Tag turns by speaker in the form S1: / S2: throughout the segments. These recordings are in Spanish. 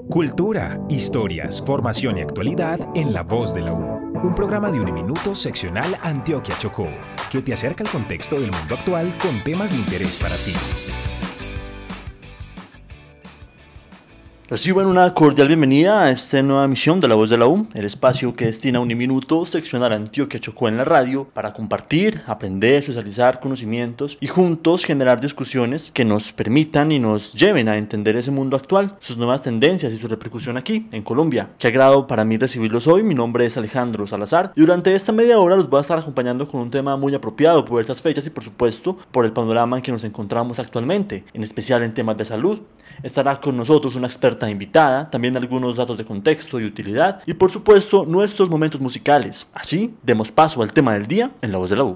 S1: Cultura, historias, formación y actualidad en La Voz de la U. Un programa de Uniminuto seccional Antioquia Chocó, que te acerca al contexto del mundo actual con temas de interés para ti.
S2: Reciban una cordial bienvenida a esta nueva emisión de La Voz de la U, el espacio que destina Uniminuto seccional Antioquia Chocó en la radio para compartir, aprender, socializar conocimientos y juntos generar discusiones que nos permitan y nos lleven a entender ese mundo actual, sus nuevas tendencias y su repercusión aquí, en Colombia. Qué agrado para mí recibirlos hoy. Mi nombre es Alejandro Salazar y durante esta media hora los voy a estar acompañando con un tema muy apropiado por estas fechas y por supuesto por el panorama en que nos encontramos actualmente, en especial en temas de salud. Estará con nosotros una experta invitada, también algunos datos de contexto y utilidad y por supuesto nuestros momentos musicales. Así, demos paso al tema del día en La Voz de la U.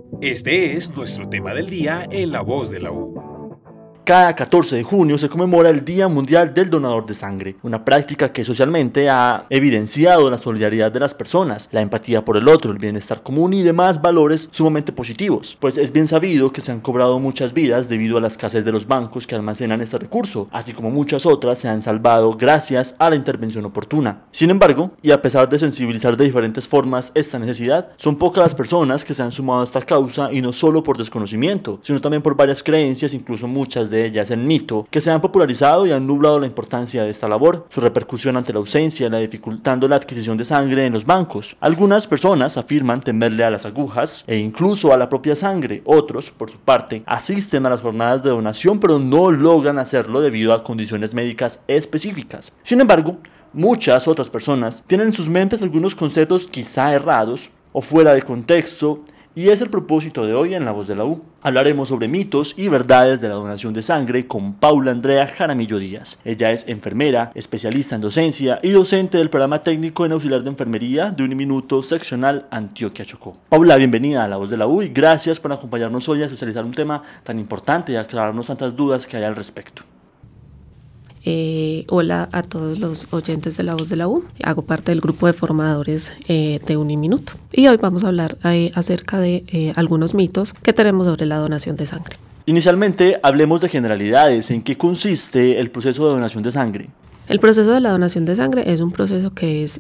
S1: Este es nuestro tema del día en La Voz de la U.
S2: Cada 14 de junio se conmemora el Día Mundial del Donador de Sangre, una práctica que socialmente ha evidenciado la solidaridad de las personas, la empatía por el otro, el bienestar común y demás valores sumamente positivos, pues es bien sabido que se han cobrado muchas vidas debido a la escasez de los bancos que almacenan este recurso, así como muchas otras se han salvado gracias a la intervención oportuna. Sin embargo, y a pesar de sensibilizar de diferentes formas esta necesidad, son pocas las personas que se han sumado a esta causa y no solo por desconocimiento, sino también por varias creencias, incluso muchas de ellas el mito, que se han popularizado y han nublado la importancia de esta labor, su repercusión ante la ausencia, dificultando la adquisición de sangre en los bancos. Algunas personas afirman temerle a las agujas e incluso a la propia sangre. Otros, por su parte, asisten a las jornadas de donación pero no logran hacerlo debido a condiciones médicas específicas. Sin embargo, muchas otras personas tienen en sus mentes algunos conceptos quizá errados o fuera de contexto. Y es el propósito de hoy en La Voz de la U. Hablaremos sobre mitos y verdades de la donación de sangre con Paula Andrea Jaramillo Díaz. Ella es enfermera, especialista en docencia y docente del programa técnico en auxiliar de enfermería de Uniminuto seccional Antioquia Chocó. Paula, bienvenida a La Voz de la U y gracias por acompañarnos hoy a socializar un tema tan importante y aclararnos tantas dudas que hay al respecto.
S3: Hola a todos los oyentes de La Voz de la U. Hago parte del grupo de formadores de Uniminuto y hoy vamos a hablar acerca de algunos mitos que tenemos sobre la donación de sangre.
S2: Inicialmente, hablemos de generalidades. ¿En qué consiste el proceso de donación de sangre?
S3: El proceso de la donación de sangre es un proceso que es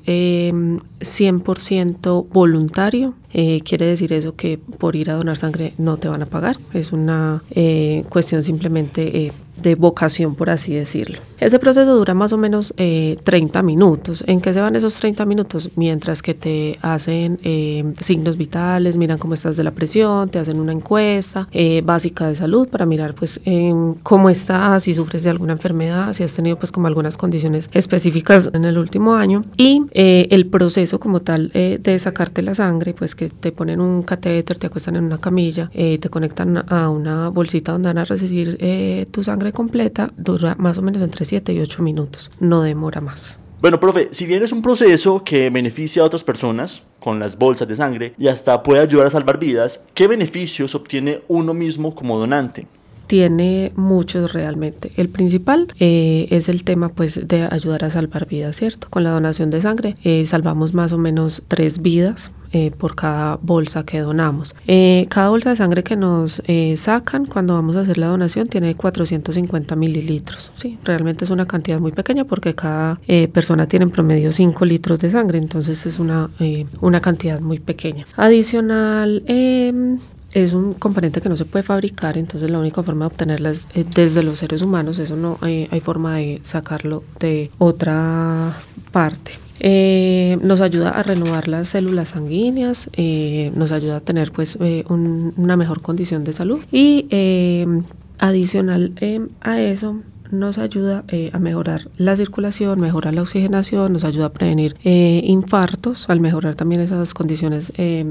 S3: 100% voluntario. Quiere decir eso que por ir a donar sangre no te van a pagar. Es una cuestión simplemente de vocación, por así decirlo. Ese proceso dura más o menos 30 minutos. ¿En qué se van esos 30 minutos? Mientras que te hacen signos vitales, miran cómo estás de la presión, te hacen una encuesta básica de salud para mirar pues cómo estás, si sufres de alguna enfermedad, si has tenido pues como algunas condiciones específicas en el último año. Y el proceso como tal de sacarte la sangre, pues que te ponen un catéter, te acuestan en una camilla, te conectan a una bolsita donde van a recibir tu sangre completa, dura más o menos entre 7 y 8 minutos, no demora más.
S2: Bueno, profe, si bien es un proceso que beneficia a otras personas con las bolsas de sangre y hasta puede ayudar a salvar vidas, ¿qué beneficios obtiene uno mismo como donante?
S3: Tiene muchos realmente. El principal es el tema pues de ayudar a salvar vidas, ¿cierto? Con la donación de sangre salvamos más o menos 3 vidas por cada bolsa que donamos. Cada bolsa de sangre que nos sacan cuando vamos a hacer la donación tiene 450 mililitros. Sí, realmente es una cantidad muy pequeña porque cada persona tiene en promedio 5 litros de sangre, entonces es una cantidad muy pequeña. Adicional, es un componente que no se puede fabricar, entonces la única forma de obtenerla es desde los seres humanos. Eso no hay forma de sacarlo de otra parte. Nos ayuda a renovar las células sanguíneas, nos ayuda a tener pues una mejor condición de salud y adicional a eso nos ayuda a mejorar la circulación, mejorar la oxigenación, nos ayuda a prevenir infartos al mejorar también esas condiciones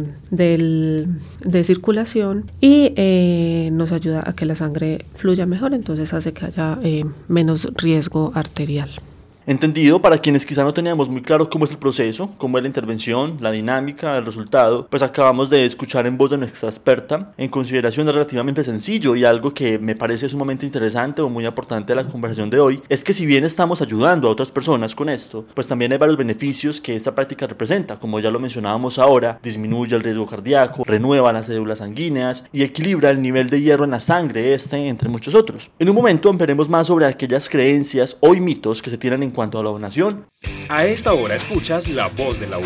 S3: de circulación y nos ayuda a que la sangre fluya mejor, entonces hace que haya menos riesgo arterial.
S2: Entendido, para quienes quizá no teníamos muy claro cómo es el proceso, cómo es la intervención, la dinámica, el resultado, pues acabamos de escuchar en voz de nuestra experta, en consideración de relativamente sencillo y algo que me parece sumamente interesante o muy importante de la conversación de hoy, es que si bien estamos ayudando a otras personas con esto, pues también hay varios beneficios que esta práctica representa, como ya lo mencionábamos ahora, disminuye el riesgo cardíaco, renueva las células sanguíneas y equilibra el nivel de hierro en la sangre, entre muchos otros. En un momento ampliaremos más sobre aquellas creencias o mitos que se tienen en cuanto a la donación.
S1: A esta hora escuchas La Voz de la U.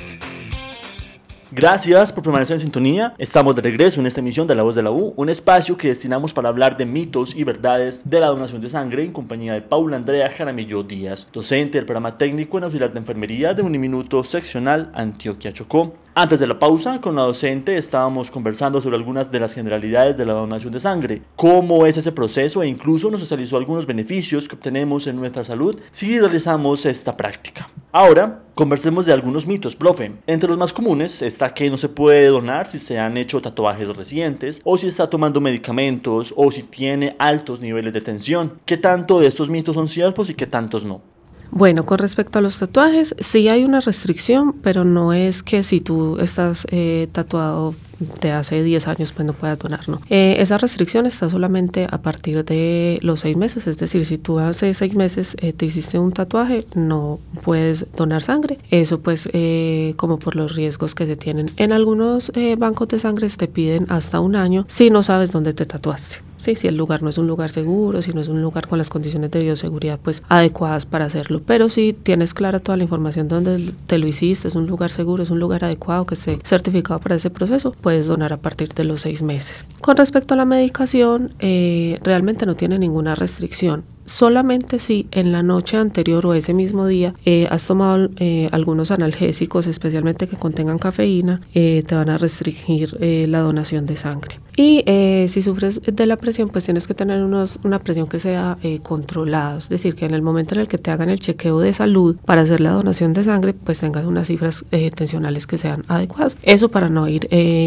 S2: Gracias por permanecer en sintonía. Estamos de regreso en esta emisión de La Voz de la U, un espacio que destinamos para hablar de mitos y verdades de la donación de sangre en compañía de Paula Andrea Jaramillo Díaz, docente del programa técnico en auxiliar de enfermería de Uniminuto Seccional Antioquia Chocó. Antes de la pausa, con la docente estábamos conversando sobre algunas de las generalidades de la donación de sangre, cómo es ese proceso e incluso nos socializó algunos beneficios que obtenemos en nuestra salud si realizamos esta práctica. Ahora, conversemos de algunos mitos, profe. Entre los más comunes está que no se puede donar si se han hecho tatuajes recientes, o si está tomando medicamentos, o si tiene altos niveles de tensión. ¿Qué tanto de estos mitos son ciertos y qué tantos no?
S3: Bueno, con respecto a los tatuajes, sí hay una restricción, pero no es que si tú estás tatuado de hace 10 años pues no puedas donar, no. Esa restricción está solamente a partir de los 6 meses, es decir, si tú hace 6 meses te hiciste un tatuaje, no puedes donar sangre. Eso pues como por los riesgos que se tienen. En algunos bancos de sangre te piden hasta 1 año si no sabes dónde te tatuaste. Sí, si el lugar no es un lugar seguro, si no es un lugar con las condiciones de bioseguridad pues adecuadas para hacerlo, pero si tienes clara toda la información de dónde te lo hiciste, es un lugar seguro, es un lugar adecuado que esté certificado para ese proceso, puedes donar a partir de los 6 meses. Con respecto a la medicación, realmente no tiene ninguna restricción. Solamente si en la noche anterior o ese mismo día has tomado algunos analgésicos, especialmente que contengan cafeína, te van a restringir la donación de sangre. Y si sufres de la presión, pues tienes que tener una presión que sea controlada, es decir, que en el momento en el que te hagan el chequeo de salud para hacer la donación de sangre, pues tengas unas cifras tensionales que sean adecuadas. Eso para no ir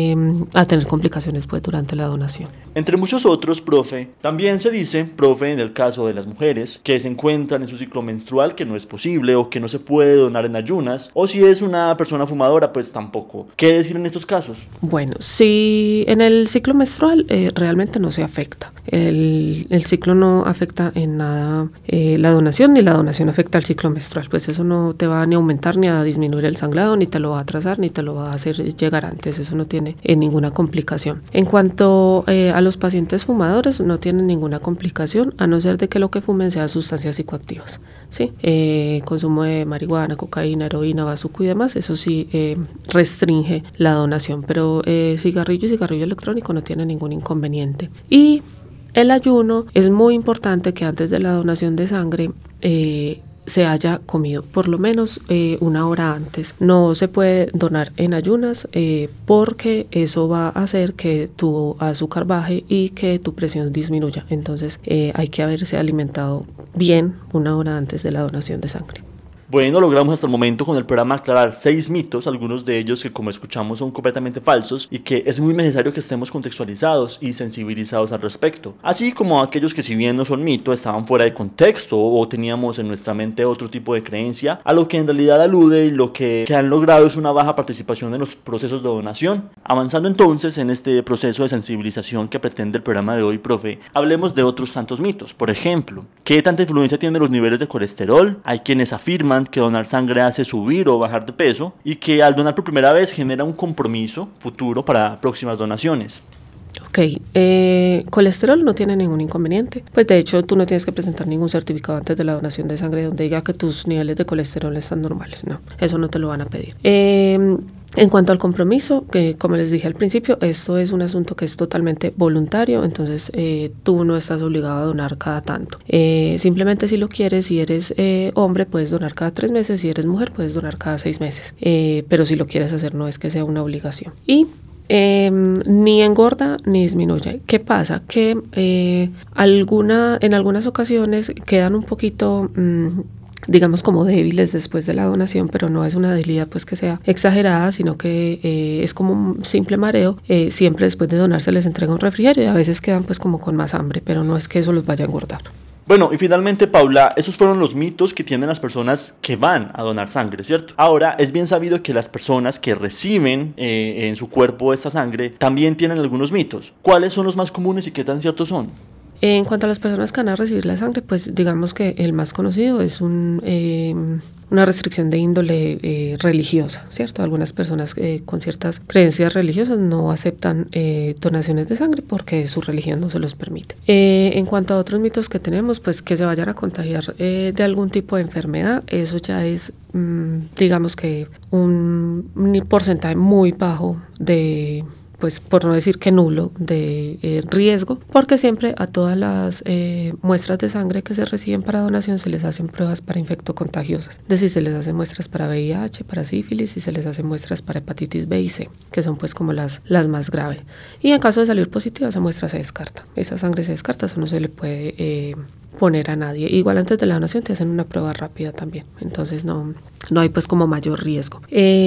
S3: a tener complicaciones pues durante la donación.
S2: Entre muchos otros, profe, también se dice, profe, en el caso de las mujeres que se encuentran en su ciclo menstrual, que no es posible o que no se puede donar en ayunas, o si es una persona fumadora, pues tampoco. ¿Qué decir en estos casos?
S3: Bueno, si en el ciclo menstrual realmente no se afecta. El ciclo no afecta en nada la donación, ni la donación afecta al ciclo menstrual, pues eso no te va ni a aumentar ni a disminuir el sangrado, ni te lo va a atrasar, ni te lo va a hacer llegar antes, eso no tiene ninguna complicación. En cuanto a los pacientes fumadores, no tienen ninguna complicación, a no ser de que lo que fumen sean sustancias psicoactivas, ¿sí? Consumo de marihuana, cocaína, heroína, bazuco y demás, eso sí restringe la donación, pero cigarrillo y cigarrillo electrónico no tiene ningún inconveniente. Y el ayuno, es muy importante que antes de la donación de sangre se haya comido por lo menos 1 hora antes. No se puede donar en ayunas porque eso va a hacer que tu azúcar baje y que tu presión disminuya. Entonces hay que haberse alimentado bien 1 hora antes de la donación de sangre.
S2: Bueno, logramos hasta el momento con el programa aclarar 6 mitos, algunos de ellos que como escuchamos son completamente falsos y que es muy necesario que estemos contextualizados y sensibilizados al respecto, así como aquellos que si bien no son mitos estaban fuera de contexto o teníamos en nuestra mente otro tipo de creencia, a lo que en realidad alude y lo que han logrado es una baja participación en los procesos de donación. Avanzando entonces en este proceso de sensibilización que pretende el programa de hoy, profe, hablemos de otros tantos mitos. Por ejemplo, ¿qué tanta influencia tienen los niveles de colesterol? Hay quienes afirman que donar sangre hace subir o bajar de peso y que al donar por primera vez genera un compromiso futuro para próximas donaciones.
S3: Ok, colesterol no tiene ningún inconveniente, pues de hecho tú no tienes que presentar ningún certificado antes de la donación de sangre donde diga que tus niveles de colesterol están normales, no, eso no te lo van a pedir. En cuanto al compromiso, que como les dije al principio, esto es un asunto que es totalmente voluntario, entonces tú no estás obligado a donar cada tanto. Simplemente si lo quieres, si eres hombre, puedes donar cada 3 meses, si eres mujer, puedes donar cada 6 meses, pero si lo quieres hacer no es que sea una obligación. Y ni engorda ni disminuye. ¿Qué pasa? Que en algunas ocasiones quedan un poquito digamos como débiles después de la donación, pero no es una debilidad pues que sea exagerada, sino que es como un simple mareo. Siempre después de donar se les entrega un refrigerio y a veces quedan pues como con más hambre, pero no es que eso los vaya a engordar.
S2: Bueno, y finalmente, Paula, esos fueron los mitos que tienen las personas que van a donar sangre, ¿cierto? Ahora, es bien sabido que las personas que reciben en su cuerpo esta sangre también tienen algunos mitos. ¿Cuáles son los más comunes y qué tan ciertos son?
S3: En cuanto a las personas que van a recibir la sangre, pues digamos que el más conocido es una restricción de índole religiosa, ¿cierto? Algunas personas con ciertas creencias religiosas no aceptan donaciones de sangre porque su religión no se los permite. En cuanto a otros mitos que tenemos, pues que se vayan a contagiar de algún tipo de enfermedad, eso ya es, digamos que un porcentaje muy bajo de, pues por no decir que nulo, de riesgo, porque siempre a todas las muestras de sangre que se reciben para donación se les hacen pruebas para infectocontagiosas. Es decir, se les hacen muestras para VIH, para sífilis y se les hacen muestras para hepatitis B y C, que son pues como las más graves. Y en caso de salir positiva, esa muestra se descarta. Esa sangre se descarta, eso no se le puede poner a nadie. Igual antes de la donación te hacen una prueba rápida también, entonces no hay pues como mayor riesgo.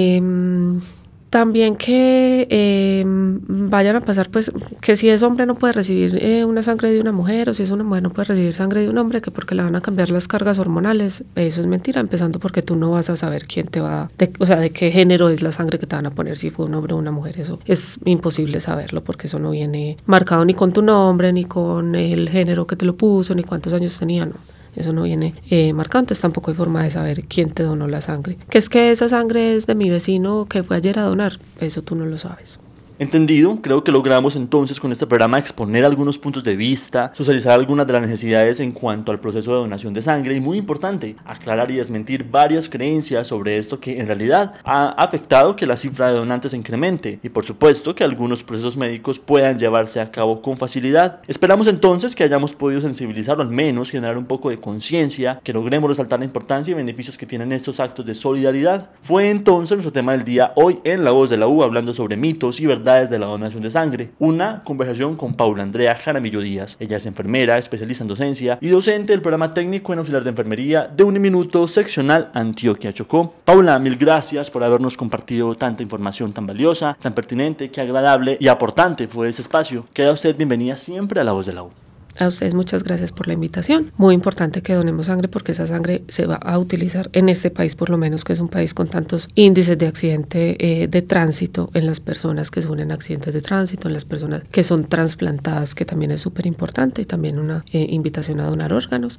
S3: También que vayan a pasar, pues, que si es hombre no puede recibir una sangre de una mujer, o si es una mujer no puede recibir sangre de un hombre, que porque le van a cambiar las cargas hormonales. Eso es mentira, empezando porque tú no vas a saber quién te va, de qué género es la sangre que te van a poner, si fue un hombre o una mujer. Eso es imposible saberlo, porque eso no viene marcado ni con tu nombre, ni con el género que te lo puso, ni cuántos años tenía, no. Eso no viene marcado, entonces tampoco hay forma de saber quién te donó la sangre. Que es que esa sangre es de mi vecino que fue ayer a donar, eso tú no lo sabes.
S2: Entendido, creo que logramos entonces con este programa exponer algunos puntos de vista, socializar algunas de las necesidades en cuanto al proceso de donación de sangre y, muy importante, aclarar y desmentir varias creencias sobre esto que en realidad ha afectado que la cifra de donantes se incremente y, por supuesto, que algunos procesos médicos puedan llevarse a cabo con facilidad. Esperamos entonces que hayamos podido sensibilizar o al menos generar un poco de conciencia, que logremos resaltar la importancia y beneficios que tienen estos actos de solidaridad. Fue entonces nuestro tema del día hoy en La Voz de la U, hablando sobre mitos y verdades de la donación de sangre. Una conversación con Paula Andrea Jaramillo Díaz. Ella es enfermera, especialista en docencia y docente del programa técnico en auxiliar de enfermería de Uniminuto Seccional Antioquia Chocó. Paula, mil gracias por habernos compartido tanta información tan valiosa, tan pertinente, qué agradable y aportante fue ese espacio. Queda usted bienvenida siempre a La Voz de la U.
S3: A ustedes muchas gracias por la invitación. Muy importante que donemos sangre porque esa sangre se va a utilizar en este país, por lo menos, que es un país con tantos índices de accidente de tránsito en las personas que sufren accidentes de tránsito, en las personas que son trasplantadas, que también es súper importante, y también una invitación a donar órganos.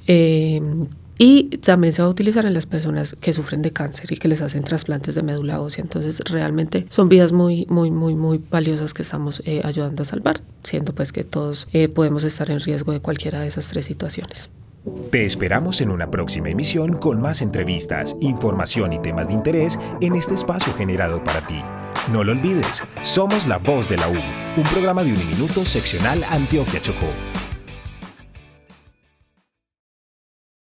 S3: Y también se va a utilizar en las personas que sufren de cáncer y que les hacen trasplantes de médula ósea. Entonces, realmente son vidas muy, muy, muy, muy valiosas que estamos ayudando a salvar, siendo pues que todos podemos estar en riesgo de cualquiera de esas tres situaciones.
S1: Te esperamos en una próxima emisión con más entrevistas, información y temas de interés en este espacio generado para ti. No lo olvides, somos La Voz de la U, un programa de Uniminuto Seccional Antioquia Chocó.